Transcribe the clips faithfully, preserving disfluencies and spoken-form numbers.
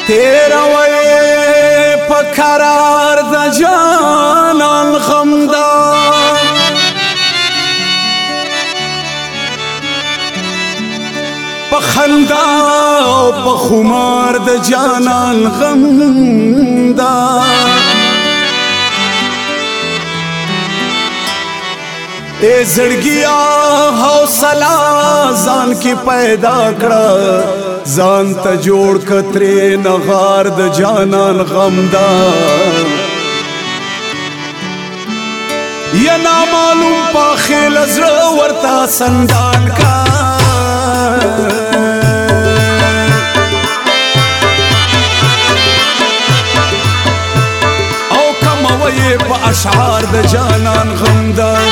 تیرا وی پا قرار دا جانان غمدان پا خندا پا خمار دا جانان غمدان اے زړګیا حوصله ځان کې پیدا کړه ځان ته جوړ کترې نغار د جانان غمدان یا نامعلوم پاخیل زړه ورته سندان کا او کموي په اشعار د جانان غمدان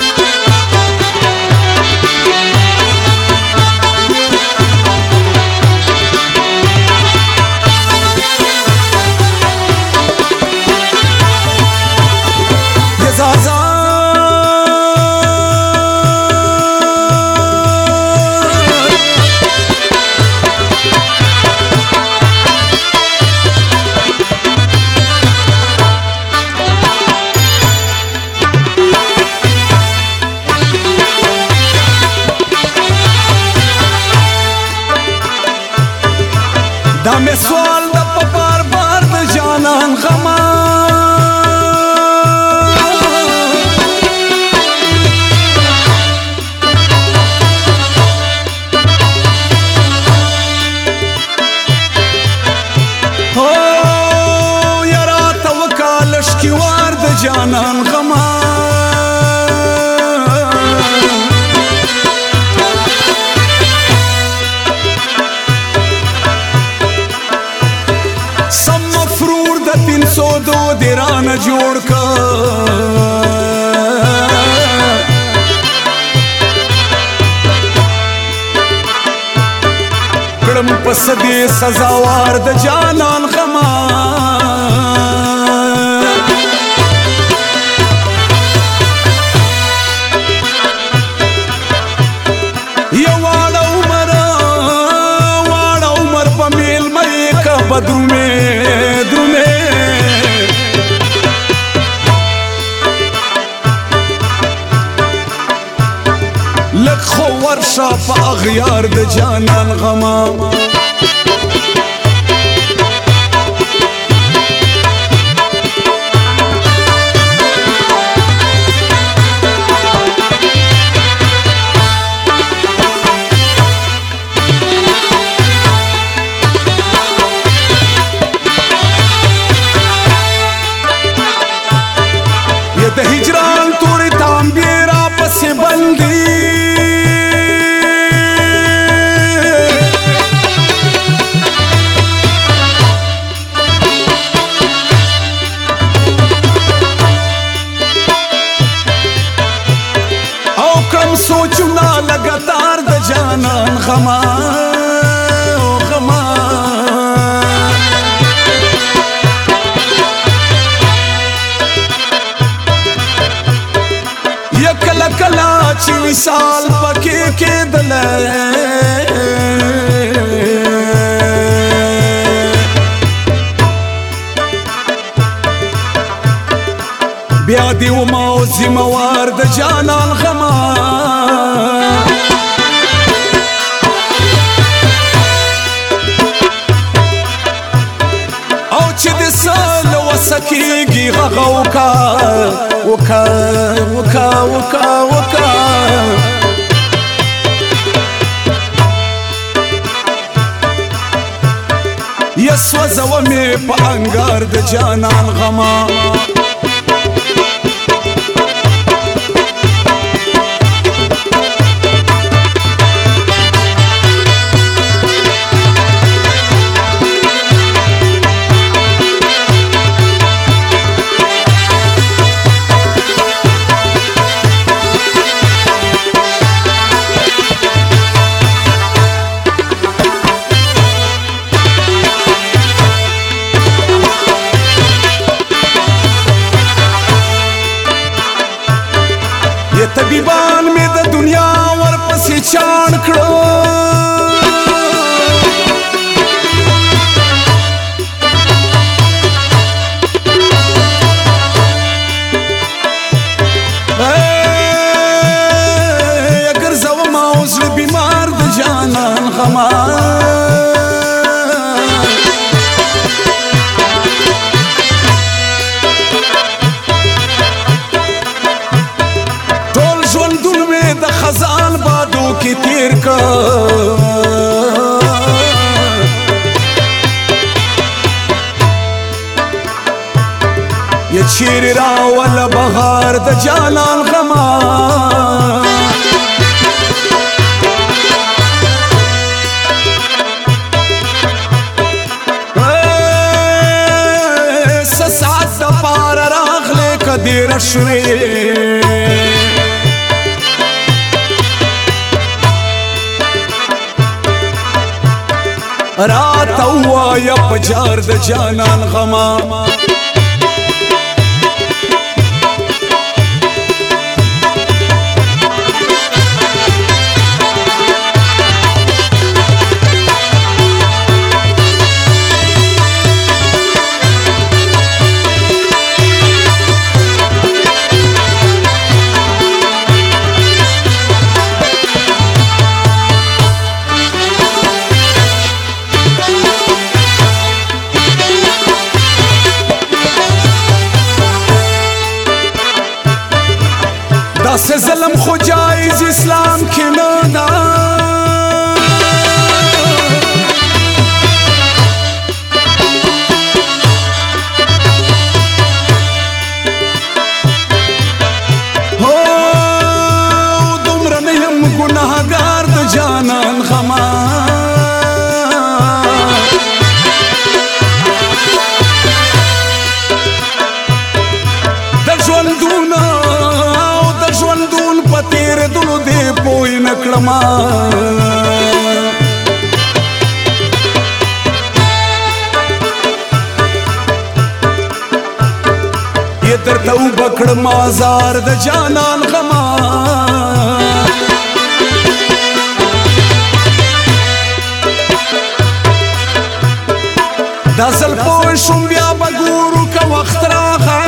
دا می سوال دا پا بار بار دا جانان غما او یرا توکالش کی وار دا جانان غما سودو دیران جوړ کا کړم پس دې سزاوار د جانان غما یو واړه عمر واړه عمر په میل مې کا بدرمه درمه لک خو ورشا پا اغیار د جانان غما یہ د هجران توری تانبیرا پس بندی سوچنا لگاتار د جانان غما غما یکلا کلا چې وصال پکې کېدل بیا دی و ما او زموار د جانان غما او چې د سال وسکیږي غغا وکا وکا وکا وکا وکا یسوځو مې په انګار د جانان غما طبيبان مې د دنیا ورپسې چاڼ کړو وکا یا چیرې راوله بهار د جانان غما څه ساعت دپاره راغلې که دیره شوې راته ووایه په جار د جانان غما داسې ظلم خو جایز اسلام کې نه ده هو دومره نه یم ګناهګار د جانان غما د ژوندونه تیرې دلو دې پوی نه کړما یې درته اوبه کړم ازار د جانان غما دا ځل پوه شوم بیا به ګورو که وخت راغی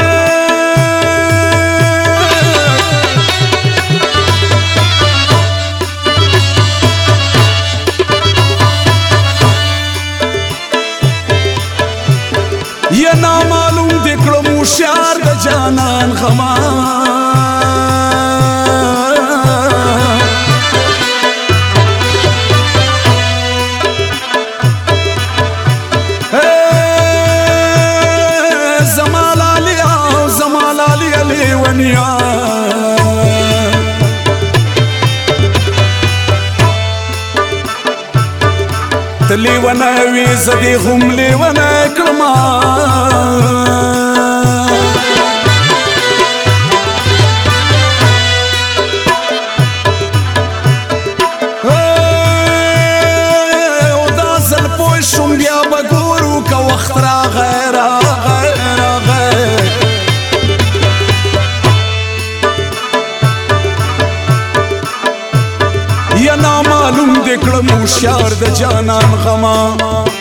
یا نامعلوم دې کړم هوښیار د جانان غما زما لالیا زما لالیا لیونیا ته لیونه وې زه دې هم لیونه کړما او دا ځل پوه شوم بیا به ګورو که وخت راغی راغی راغی یا نامعلوم دې کړم هوښیار د جانان غما